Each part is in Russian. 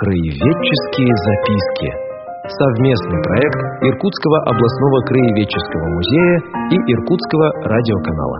Краеведческие записки. Совместный проект Иркутского областного краеведческого музея и Иркутского радиоканала.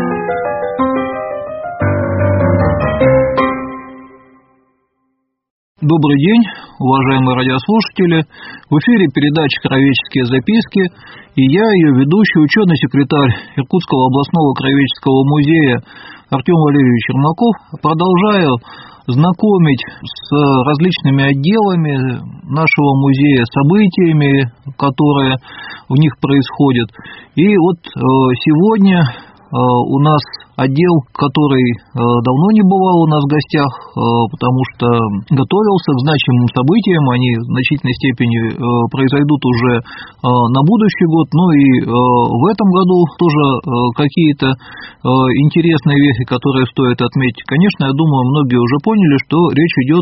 Добрый день, уважаемые радиослушатели. В эфире передача «Краеведческие записки», и я, ее ведущий, ученый-секретарь Иркутского областного краеведческого музея Артем Валерьевич Ермаков, продолжаю знакомить с различными отделами нашего музея, событиями, которые в них происходят. И вот сегодня у нас отдел, который давно не бывал у нас в гостях, потому что готовился к значимым событиям, они в значительной степени произойдут уже на будущий год, ну и в этом году тоже какие-то интересные вещи, которые стоит отметить. Конечно, я думаю, многие уже поняли, что речь идет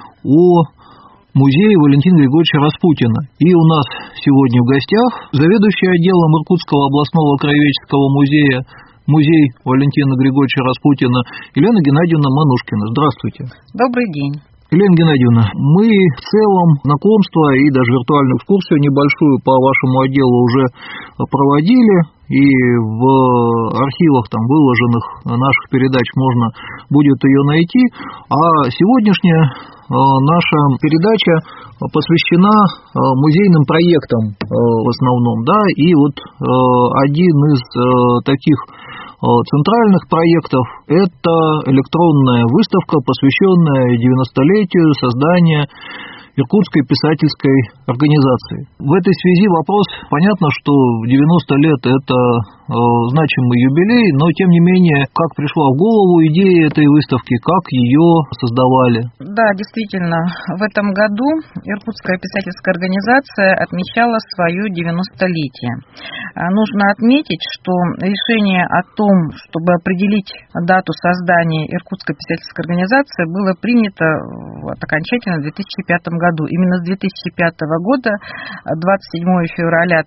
о музее Валентина Григорьевича Распутина. И у нас сегодня в гостях заведующий отделом Иркутского областного краеведческого музея музей Валентина Григорьевича Распутина Елена Геннадьевна Манушкина. Здравствуйте. Добрый день. Елена Геннадьевна, мы в целом знакомство и даже виртуальную экскурсию небольшую по вашему отделу уже проводили, и в архивах там выложенных наших передач можно будет ее найти. А сегодняшняя наша передача посвящена музейным проектам в основном, да, и вот один из таких центральных проектов – это электронная выставка, посвященная 90-летию создания Иркутской писательской организации. В этой связи вопрос, понятно, что 90 лет – это значимый юбилей, но тем не менее, как пришла в голову идея этой выставки, как ее создавали? Да, действительно, в этом году Иркутская писательская организация отмечала свое 90-летие. Нужно отметить, что решение о том, чтобы определить дату создания Иркутской писательской организации, было принято окончательно в 2005 году. Именно с 2005 года, 27 февраля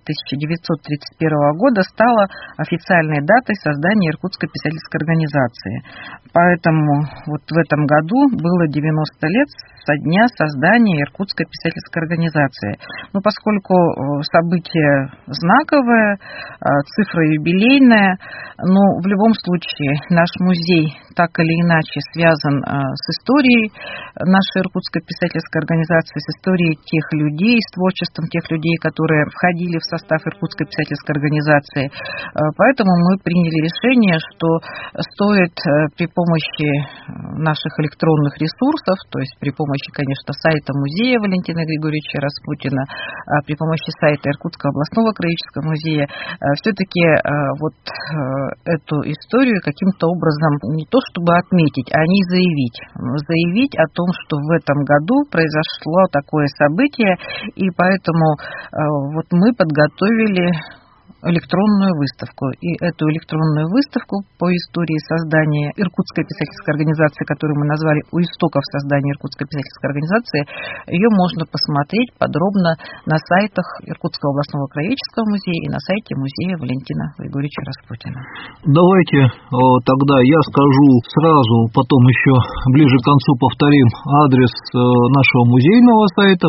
1931 года, стала официальной датой создания Иркутской писательской организации. Поэтому вот в этом году было 90 лет со дня создания Иркутской писательской организации. Но поскольку событие знаковое, цифра юбилейная, но в любом случае наш музей так или иначе связан с историей нашей Иркутской писательской организации, с историей тех людей, с творчеством тех людей, которые входили в состав Иркутской писательской организации. Поэтому мы приняли решение, что стоит при помощи наших электронных ресурсов, то есть при помощи, конечно, сайта музея Валентина Григорьевича Распутина, при помощи сайта Иркутского областного краеведческого музея, все-таки вот эту историю каким-то образом не то чтобы отметить, а не заявить. Заявить о том, что в этом году произошло такое событие, и поэтому вот мы подготовили электронную выставку. И эту электронную выставку по истории создания Иркутской писательской организации, которую мы назвали «У истоков создания Иркутской писательской организации», ее можно посмотреть подробно на сайтах Иркутского областного краеведческого музея и на сайте музея Валентина Григорьевича Распутина. Давайте тогда я скажу сразу, потом еще ближе к концу повторим адрес нашего музейного сайта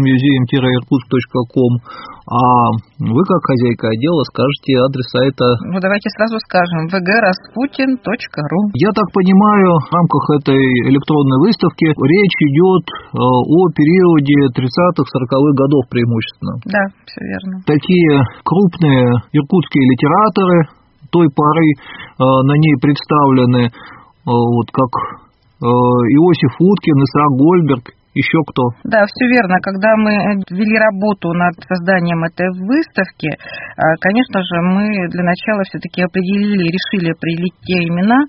www.museum-irkutsk.com, а вы, как хозяйка отдела, скажете адрес сайта. Ну, давайте сразу скажем: vgrasputin.ru. Я так понимаю, в рамках этой электронной выставки речь идет о периоде 30-40-х годов преимущественно. Да, все верно. Такие крупные иркутские литераторы той поры на ней представлены, вот как Иосиф Уткин, Исаак Гольберг. Еще кто? Да, все верно. Когда мы вели работу над созданием этой выставки, конечно же, мы для начала все-таки решили определить те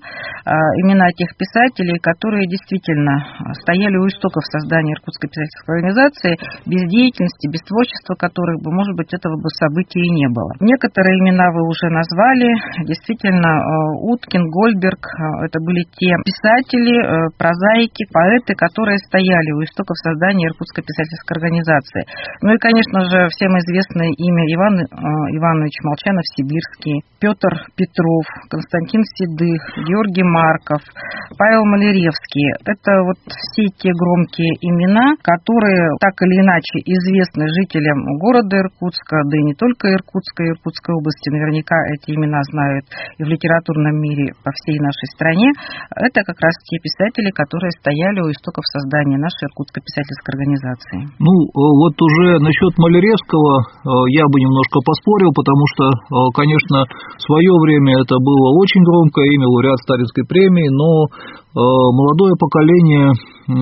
имена тех писателей, которые действительно стояли у истоков создания Иркутской писательской организации, без деятельности, без творчества которых бы, может быть, этого бы события и не было. Некоторые имена вы уже назвали. Действительно, Уткин, Гольберг – это были те писатели, прозаики, поэты, которые стояли у истоков создания Иркутской писательской организации. Ну и, конечно же, всем известное имя Иван Иванович Молчанов-Сибирский, Петр Петров, Константин Седых, Георгий Марков, Павел Маляревский. Это вот все те громкие имена, которые так или иначе известны жителям города Иркутска, да и не только Иркутска, Иркутской области. Наверняка эти имена знают и в литературном мире по всей нашей стране. Это как раз те писатели, которые стояли у истоков создания нашей Иркутской писательской организации. Ну, вот уже насчет Маляревского я бы немножко поспорил, потому что, конечно, в свое время это было очень громкое имя, лауреат Сталинской премии, но молодое поколение,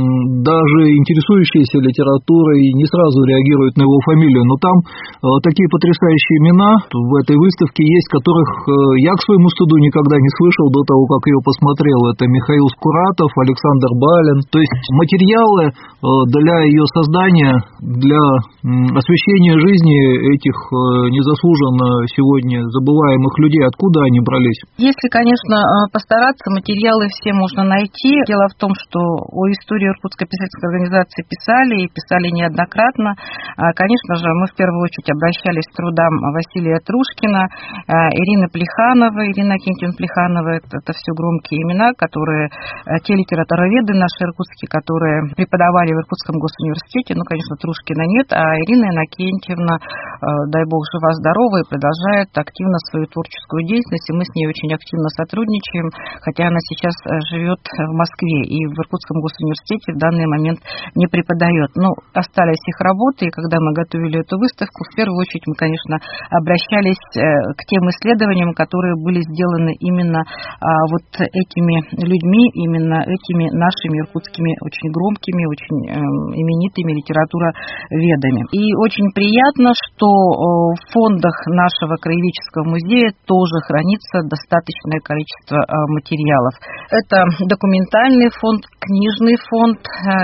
даже интересующееся литературой, не сразу реагирует на его фамилию. Но там такие потрясающие имена в этой выставке есть, которых я к своему стыду никогда не слышал до того, как ее посмотрел. Это Михаил Скуратов, Александр Балин. То есть материалы для ее создания, для освещения жизни этих незаслуженно сегодня забываемых людей, откуда они брались? Если, конечно, постараться, материалы все можно найти. Дело в том, что о истории Иркутской писательской организации писали, и писали неоднократно. Конечно же, мы в первую очередь обращались к трудам Василия Трушкина, Ирины Плехановой, Ирина Акинтьевна Плеханова. Это все громкие имена, которые те литературоведы наши иркутские, которые преподавали в Иркутском госуниверситете. Ну, конечно, Трушкина нет, а Ирина Иннокентьевна, дай бог, жива-здорова и продолжает активно свою творческую деятельность, и мы с ней очень активно сотрудничаем, хотя она сейчас живет в Москве и в Иркутском госуниверситете в данный момент не преподает. Но остались их работы, и когда мы готовили эту выставку, в первую очередь мы, конечно, обращались к тем исследованиям, которые были сделаны именно вот этими людьми, именно этими нашими иркутскими очень громкими, очень именитыми литературоведами. И очень приятно, что в фондах нашего краеведческого музея тоже хранится достаточное количество материалов. Это документальный фонд, книжный фонд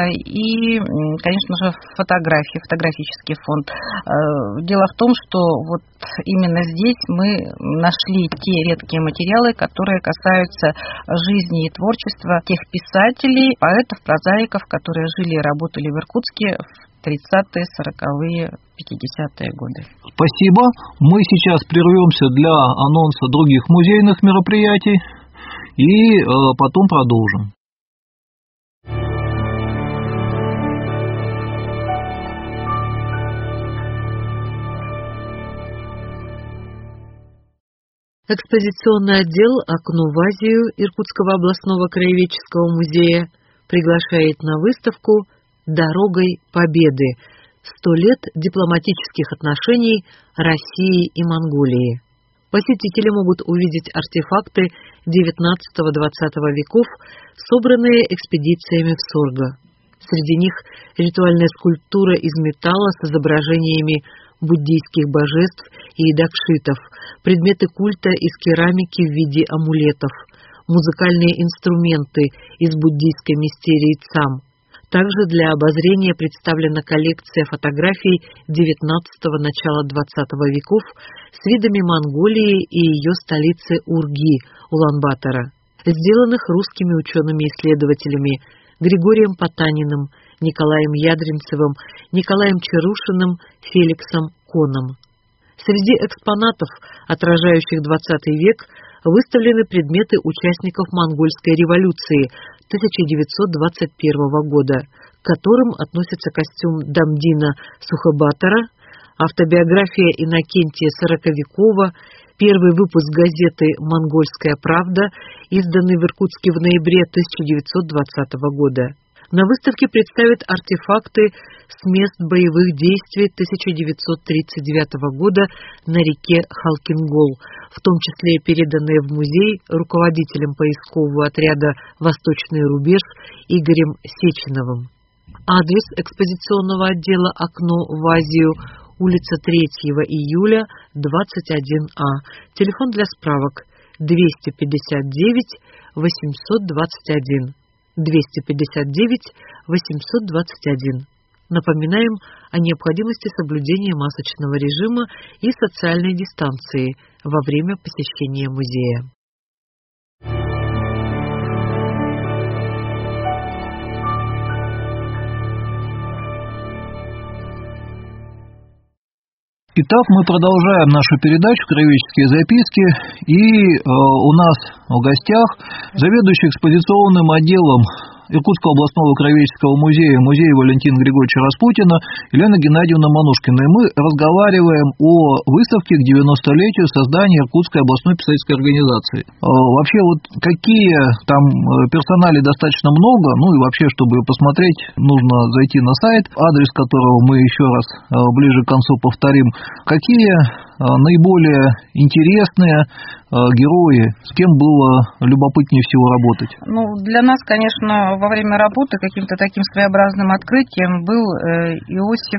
и, конечно же, фотографический фонд. Дело в том, что вот именно здесь мы нашли те редкие материалы, которые касаются жизни и творчества тех писателей, поэтов, прозаиков, которые жили и работали в Иркутске в 30-е, 40-е, 50-е годы. Спасибо. Мы сейчас прервемся для анонса других музейных мероприятий и потом продолжим. Экспозиционный отдел «Окно в Азию» Иркутского областного краеведческого музея приглашает на выставку «Дорогой Победы. 100 лет дипломатических отношений России и Монголии». Посетители могут увидеть артефакты XIX-XX веков, собранные экспедициями в Сорго. Среди них ритуальная скульптура из металла с изображениями буддийских божеств и дакшитов, предметы культа из керамики в виде амулетов, музыкальные инструменты из буддийской мистерии Цам. Также для обозрения представлена коллекция фотографий XIX – начала XX веков с видами Монголии и ее столицы Урги, Улан-Батора, сделанных русскими учеными-исследователями Григорием Потаниным, Николаем Ядринцевым, Николаем Чарушиным, Феликсом Коном. Среди экспонатов, отражающих XX век, выставлены предметы участников Монгольской революции 1921 года, к которым относятся костюм Дамдина Сухобатора, автобиография Иннокентия Сороковикова, первый выпуск газеты «Монгольская правда», изданный в Иркутске в ноябре 1920 года. На выставке представят артефакты с мест боевых действий 1939 года на реке Халкингол, в том числе переданные в музей руководителем поискового отряда «Восточный рубеж» Игорем Сеченовым. Адрес экспозиционного отдела «Окно в Азию», улица 3 июля, 21А. Телефон для справок 259 821. 259 821. Напоминаем о необходимости соблюдения масочного режима и социальной дистанции во время посещения музея. Итак, мы продолжаем нашу передачу «Краеведческие записки», и у нас в гостях заведующий экспозиционным отделом Иркутского областного краеведческого музея Валентина Григорьевича Распутина Елена Геннадьевна Манушкина. И мы разговариваем о выставке к 90-летию создания Иркутской областной писательской организации. Вообще, вот какие там персоналей достаточно много, ну и вообще, чтобы посмотреть, нужно зайти на сайт, адрес которого мы еще раз ближе к концу повторим. Какие наиболее интересные герои, с кем было любопытнее всего работать? Ну, для нас, конечно, во время работы каким-то таким своеобразным открытием был Иосиф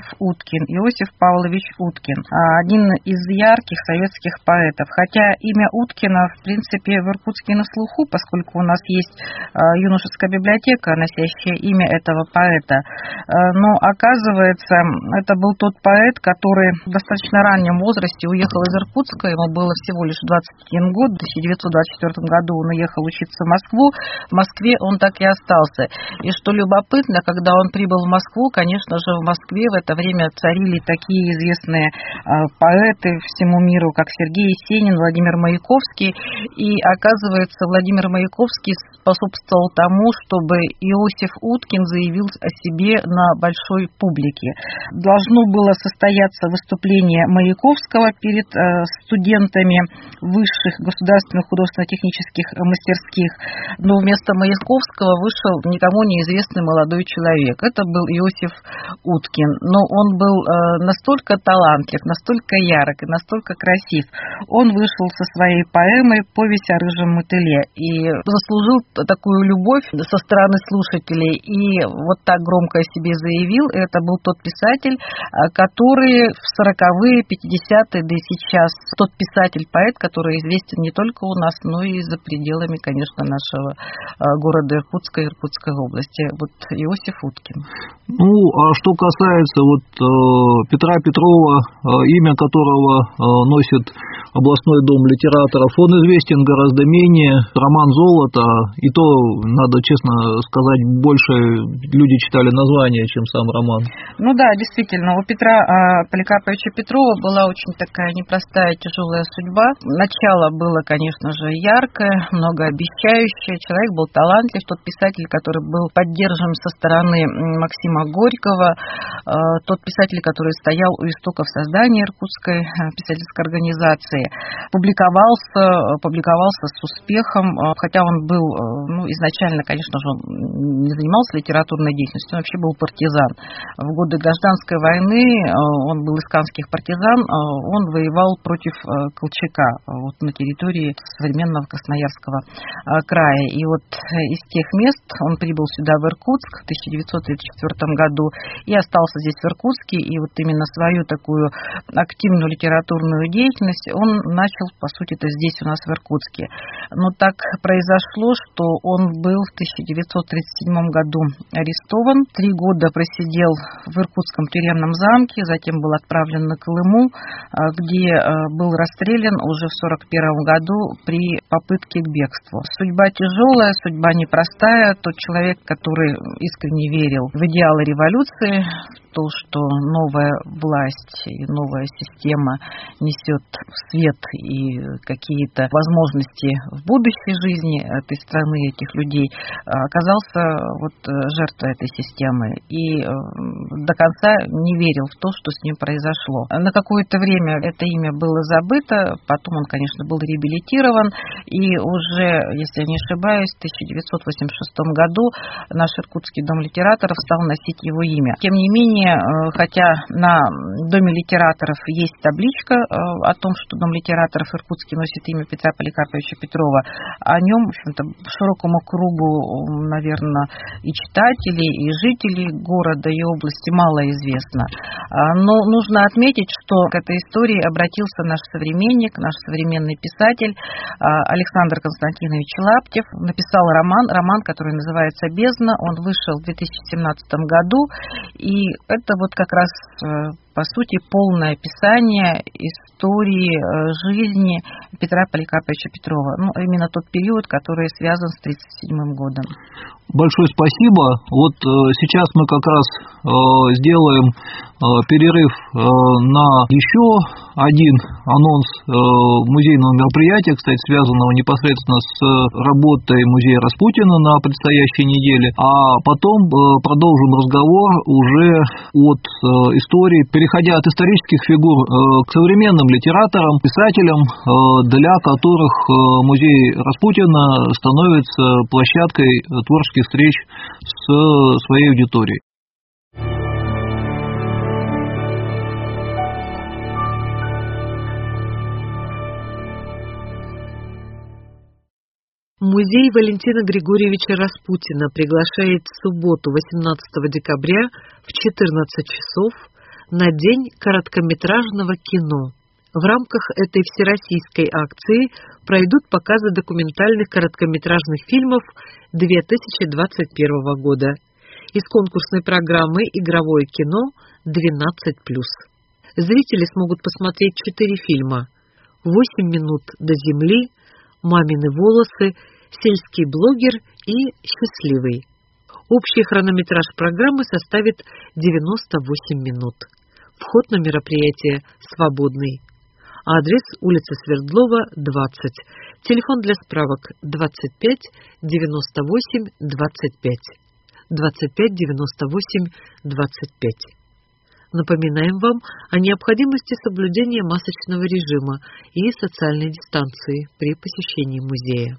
Павлович Уткин, один из ярких советских поэтов. Хотя имя Уткина, в принципе, в Иркутске на слуху, поскольку у нас есть юношеская библиотека, носящая имя этого поэта. Но, оказывается, это был тот поэт, который в достаточно раннем возрасте уехал из Иркутска, ему было всего лишь 21 год, в 1924 году он уехал учиться в Москву, в Москве он так и остался. И что любопытно, когда он прибыл в Москву, конечно же, в Москве в это время царили такие известные поэты всему миру, как Сергей Есенин, Владимир Маяковский, и, оказывается, Владимир Маяковский способствовал тому, чтобы Иосиф Уткин заявил о себе на большой публике. Должно было состояться выступление Маяковского перед студентами высших государственных художественно-технических мастерских, но вместо Маяковского вышел никому неизвестный молодой человек. Это был Иосиф Уткин, но он был настолько талантлив, настолько ярок и настолько красив. Он вышел со своей поэмой «Повесть о рыжем мотыле» и заслужил такую любовь со стороны слушателей, и вот так громко о себе заявил. Это был тот писатель, который в 40-е, 50-е, да и сейчас тот писатель-поэт, который известен не только у нас, но и за пределами, конечно, нашего города Иркутска и Иркутской области. Вот Иосиф Уткин. Ну, а что касается вот Петра Петрова, имя которого носит областной дом литераторов, он известен гораздо менее. Роман «Золото», и то, надо честно сказать, больше люди читали название, чем сам роман. Ну да, действительно, у Петра Поликарповича Петрова была очень такая непростая, тяжелая судьба. Начало было, конечно же, яркое, многообещающее. Человек был талантлив, тот писатель, который был поддержан со стороны Максима Горького, тот писатель, который стоял у истоков создания Иркутской писательской организации. Публиковался с успехом, хотя он был, изначально, конечно же, он не занимался литературной деятельностью, он вообще был партизан. В годы гражданской войны он был из канских партизан, он воевал против Колчака вот на территории современного Красноярского края. И вот из тех мест он прибыл сюда, в Иркутск, в 1934 году и остался здесь, в Иркутске, и вот именно свою такую активную литературную деятельность он начал, по сути, это здесь у нас в Иркутске. Но так произошло, что он был в 1937 году арестован, 3 года просидел в Иркутском тюремном замке, затем был отправлен на Колыму, где был расстрелян уже в 1941 году при попытке к бегству. Судьба тяжелая, судьба непростая. Тот человек, который искренне верил в идеалы революции, то, что новая власть и новая система несет в свет и какие-то возможности в будущей жизни этой страны, этих людей, оказался жертвой этой системы и до конца не верил в то, что с ним произошло. На какое-то время это имя было забыто, потом он, конечно, был реабилитирован, и уже, если я не ошибаюсь, в 1986 году наш Иркутский дом литераторов стал носить его имя. Тем не менее, хотя на Доме литераторов есть табличка о том, что Дом литераторов Иркутский носит имя Петра Поликарповича Петрова, о нем, в общем-то, широкому кругу, наверное, и читателей, и жителей города и области мало известно. Но нужно отметить, что к этой истории обратился наш современник, наш современный писатель Александр Константинович Лаптев. Написал роман, который называется «Бездна». Он вышел в 2017 году, и это вот как раз, по сути, полное описание истории жизни Петра Поликарповича Петрова. Именно тот период, который связан с 1937 годом. Большое спасибо. Вот сейчас мы как раз сделаем перерыв на еще один анонс музейного мероприятия, кстати, связанного непосредственно с работой музея Распутина на предстоящей неделе, а потом продолжим разговор уже от истории, переходя от исторических фигур к современным литераторам, писателям, для которых музей Распутина становится площадкой творческих встреч с своей аудиторией. Музей Валентина Григорьевича Распутина приглашает в субботу, 18 декабря в 14 часов на День короткометражного кино. В рамках этой всероссийской акции пройдут показы документальных короткометражных фильмов 2021 года. Из конкурсной программы «Игровое кино» 12+. Зрители смогут посмотреть 4 фильма: «8 минут до земли», «Мамины волосы», «Сельский блогер» и «Счастливый». Общий хронометраж программы составит 98 минут. Вход на мероприятие свободный. Адрес: улица Свердлова, 20. Телефон для справок 25 98 25. 25 98 25. Напоминаем вам о необходимости соблюдения масочного режима и социальной дистанции при посещении музея.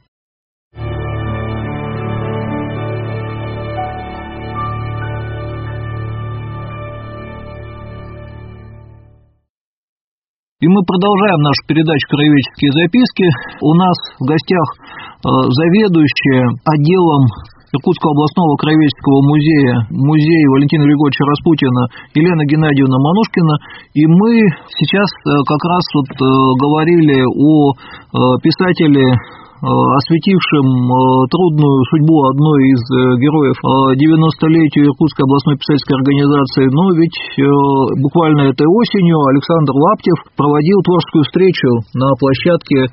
И мы продолжаем нашу передачу «Краеведческие записки». У нас в гостях заведующая отделом Иркутского областного краеведческого музея Валентина Григорьевича Распутина Елена Геннадьевна Манушкина. И мы сейчас как раз говорили о писателе, осветившим трудную судьбу одной из героев 90-летию Иркутской областной писательской организации. Но ведь буквально этой осенью Александр Лаптев проводил творческую встречу на площадке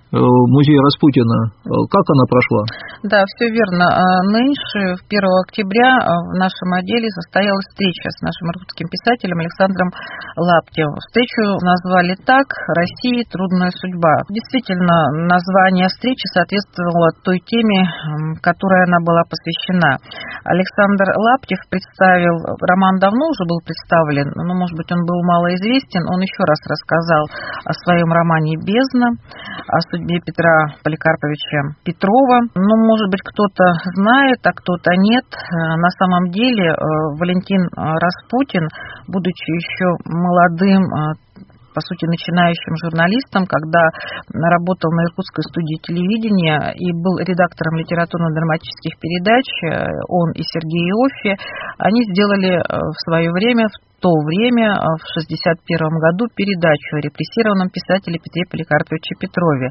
музея Распутина. Как она прошла? Да, все верно. Нынче, 1 октября, в нашем отделе состоялась встреча с нашим иркутским писателем Александром Лаптевым. Встречу назвали так: «России трудная судьба». Действительно, название встречи соответствовало той теме, которой она была посвящена. Александр Лаптев представил, роман давно уже был представлен, но, может быть, он был малоизвестен. Он еще раз рассказал о своем романе «Бездна», о судьбе Петра Поликарповича Петрова. Может быть, кто-то знает, а кто-то нет. На самом деле Валентин Распутин, будучи еще молодым, по сути, начинающим журналистом, когда работал на Иркутской студии телевидения и был редактором литературно-драматических передач, он и Сергей Иоффе, они сделали в свое время, в то время, в 1961 году, передачу о репрессированном писателе Петре Поликарповиче Петрове.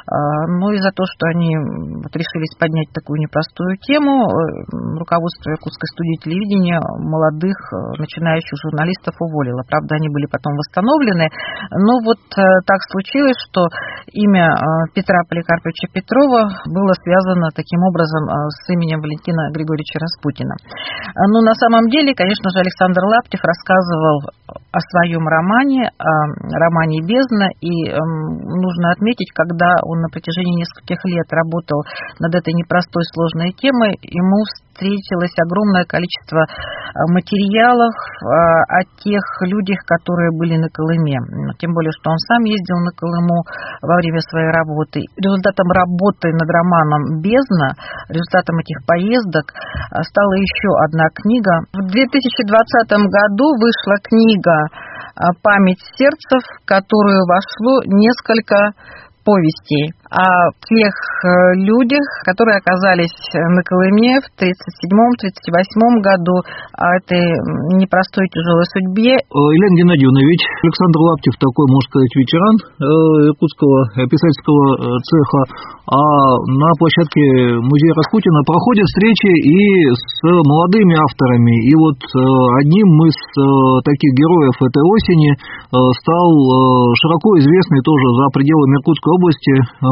Но и за то, что они решились поднять такую непростую тему, руководство Иркутской студии телевидения молодых начинающих журналистов уволило. Правда, они были потом восстановлены. Но так случилось, что имя Петра Поликарповича Петрова было связано таким образом с именем Валентина Григорьевича Распутина. Но на самом деле, конечно же, Александр Лаптев рассказывал о своем романе «Бездна», и нужно отметить, когда он на протяжении нескольких лет работал над этой непростой сложной темой, ему встретилось огромное количество материалов о тех людях, которые были на Колыме. Тем более, что он сам ездил на Колыму во время своей работы. Результатом работы над романом «Бездна», результатом этих поездок стала еще одна книга. В 2020 году вышла книга «Память сердцев», в которую вошло несколько повестей о тех людях, которые оказались на Колыме в 1937-1938 году, о этой непростой тяжелой судьбе. Елена Геннадьевна, ведь Александр Лаптев такой, можно сказать, ветеран иркутского писательского цеха, а на площадке музея Распутина проходят встречи и с молодыми авторами. И одним из таких героев этой осени стал широко известный тоже за пределами Иркутской области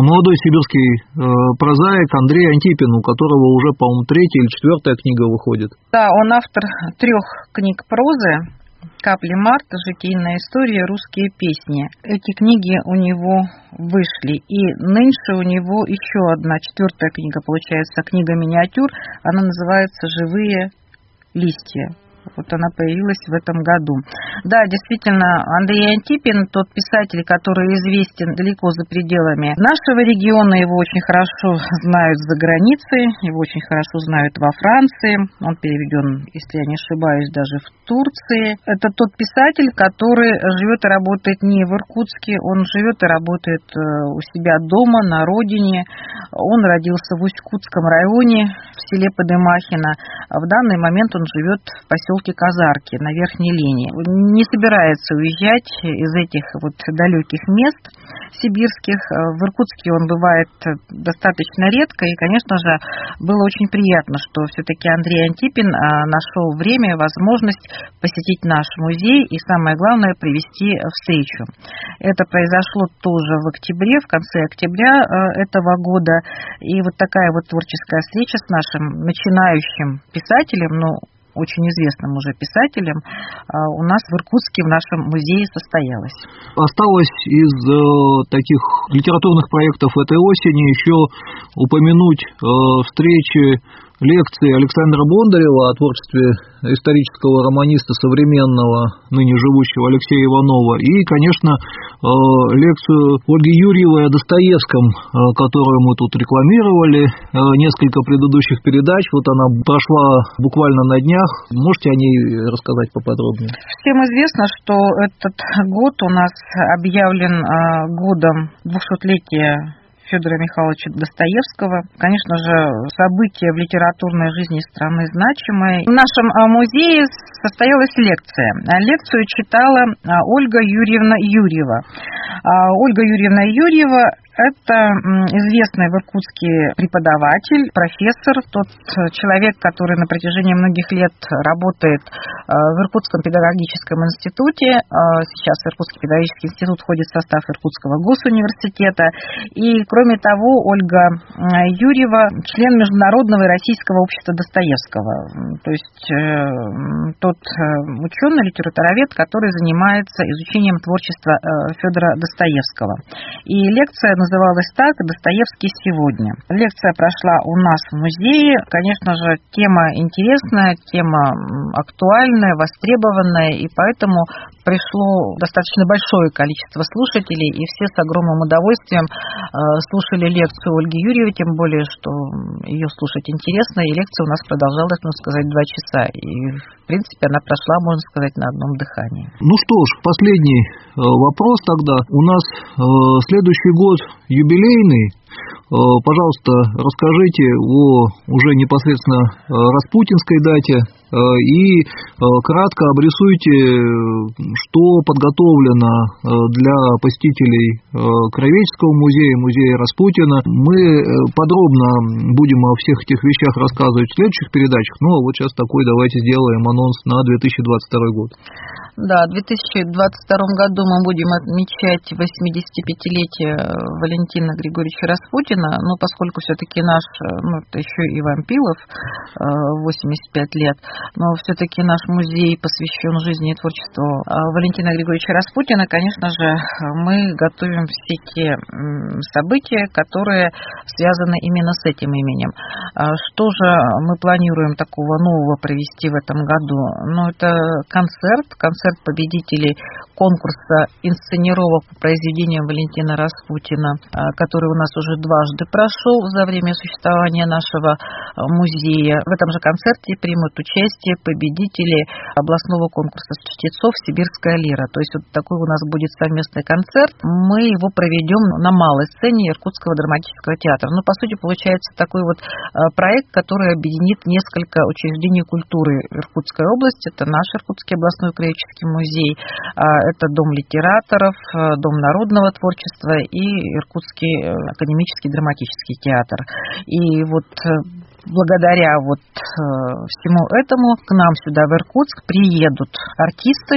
молодой сибирский прозаик Андрей Антипин, у которого уже, по-моему, 3-я или 4-я книга выходит. Да, он автор 3 книг прозы: «Капли марта», «Житийная история», «Русские песни». Эти книги у него вышли. И нынче у него еще одна, 4-я книга, получается, книга миниатюр. Она называется «Живые листья». Вот она появилась в этом году. Да, действительно, Андрей Антипин, тот писатель, который известен далеко за пределами нашего региона, его очень хорошо знают за границей, его очень хорошо знают во Франции, он переведен, если я не ошибаюсь, даже в Турции. Это тот писатель, который живет и работает не в Иркутске, он живет и работает у себя дома, на родине. Он родился в Усть-Кутском районе, в селе Подымахино. В данный момент он живет в поселке Казарки на Верхней линии. Не собирается уезжать из этих вот далеких мест сибирских. В Иркутске он бывает достаточно редко, и, конечно же, было очень приятно, что все-таки Андрей Антипин нашел время, возможность посетить наш музей и, самое главное, провести встречу. Это произошло тоже в октябре, в конце октября этого года, и вот такая вот творческая встреча с нашим начинающим писателем, очень известным уже писателем, у нас в Иркутске, в нашем музее состоялась. Осталось из таких литературных проектов этой осени еще упомянуть встречи, лекции Александра Бондарева о творчестве исторического романиста современного, ныне живущего Алексея Иванова, и, конечно, лекцию Ольги Юрьевой о Достоевском, которую мы тут рекламировали несколько предыдущих передач. Вот она прошла буквально на днях. Можете о ней рассказать поподробнее? Всем известно, что этот год у нас объявлен годом 200-летия Федора Михайловича Достоевского. Конечно же, события в литературной жизни страны значимые. В нашем музее состоялась лекция. Лекцию читала Ольга Юрьевна Юрьева. Ольга Юрьевна Юрьева – это известный в Иркутске преподаватель, профессор, тот человек, который на протяжении многих лет работает в Иркутском педагогическом институте. Сейчас Иркутский педагогический институт входит в состав Иркутского госуниверситета. И, кроме того, Ольга Юрьева – член Международного и Российского общества Достоевского. То есть тот ученый, литературовед, который занимается изучением творчества Федора Достоевского. И лекция называлась так: «Достоевский сегодня». Лекция прошла у нас в музее. Конечно же, тема интересная, тема актуальная, востребованная, и поэтому пришло достаточно большое количество слушателей, и все с огромным удовольствием слушали лекцию Ольги Юрьевой, тем более, что ее слушать интересно, и лекция у нас продолжалась, можно сказать, 2 часа. И, в принципе, она прошла, можно сказать, на одном дыхании. Ну что ж, последний вопрос тогда. У нас следующий год юбилейный. Пожалуйста, расскажите о уже непосредственно распутинской дате и кратко обрисуйте, что подготовлено для посетителей Краеведческого музея, музея Распутина. Мы подробно будем о всех этих вещах рассказывать в следующих передачах, но вот сейчас такой давайте сделаем анонс на 2022 год. Да, в 2022 году мы будем отмечать 85-летие Валентина Григорьевича Распутина, но поскольку все-таки наш, это еще Иван Пилов, 85 лет, но все-таки наш музей посвящен жизни и творчеству Валентина Григорьевича Распутина, конечно же, мы готовим все те события, которые связаны именно с этим именем. Что же мы планируем такого нового провести в этом году? Это концерт победителей конкурса инсценировок по произведениям Валентина Распутина, который у нас уже дважды прошел за время существования нашего музея. В этом же концерте примут участие победители областного конкурса чтецов «Сибирская лира». То есть вот такой у нас будет совместный концерт. Мы его проведем на малой сцене Иркутского драматического театра. По сути, получается такой вот проект, который объединит несколько учреждений культуры Иркутской области. Это наш Иркутский областной краеведческий музей, это Дом литераторов, Дом народного творчества и Иркутский академический драматический театр. И вот благодаря всему этому к нам сюда в Иркутск приедут артисты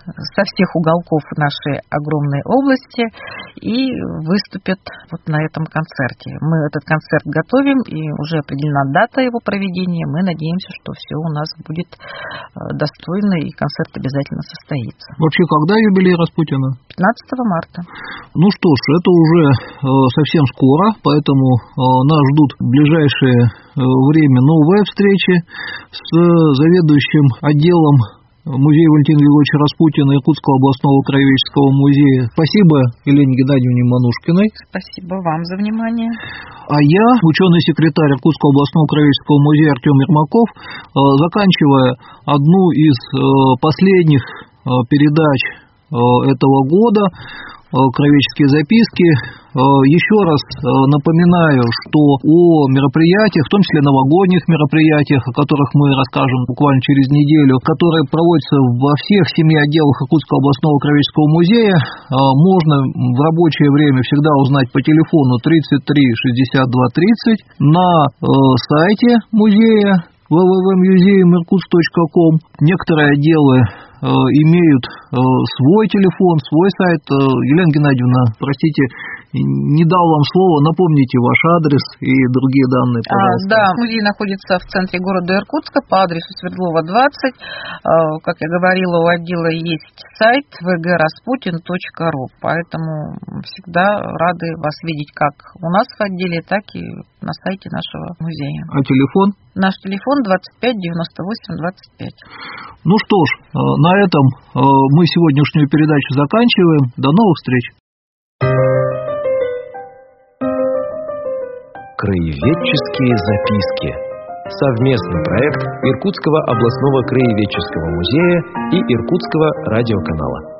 со всех уголков нашей огромной области и выступят вот на этом концерте. Мы этот концерт готовим, и уже определена дата его проведения. Мы надеемся, что все у нас будет достойно, и концерт обязательно состоится. Вообще, когда юбилей Распутина? 15 марта. Ну что ж, это уже совсем скоро, поэтому нас ждут в ближайшее время новые встречи с заведующим отделом музея Валентина Григорьевича Распутина Иркутского областного краеведческого музея. Спасибо Елене Геннадьевне Манушкиной. Спасибо вам за внимание. А я, ученый-секретарь Иркутского областного краеведческого музея Артем Ермаков, заканчивая одну из последних передач этого года, краеведческие записки, еще раз напоминаю, что о мероприятиях, в том числе новогодних мероприятиях, о которых мы расскажем буквально через неделю, которые проводятся во всех 7 отделах Иркутского областного краеведческого музея, можно в рабочее время всегда узнать по телефону 33 62 30 на сайте музея www.museumirkuts.com. Некоторые отделы имеют свой телефон, свой сайт. Елена Геннадьевна, простите, не дал вам слова, напомните ваш адрес и другие данные, пожалуйста. Да, музей находится в центре города Иркутска по адресу Свердлова, 20. Как я говорила, у отдела есть сайт vgrasputin.ru, поэтому всегда рады вас видеть как у нас в отделе, так и на сайте нашего музея. А телефон? Наш телефон 25 98 25. Ну что ж, на этом мы сегодняшнюю передачу заканчиваем. До новых встреч. Краеведческие записки. Совместный проект Иркутского областного краеведческого музея и Иркутского радиоканала.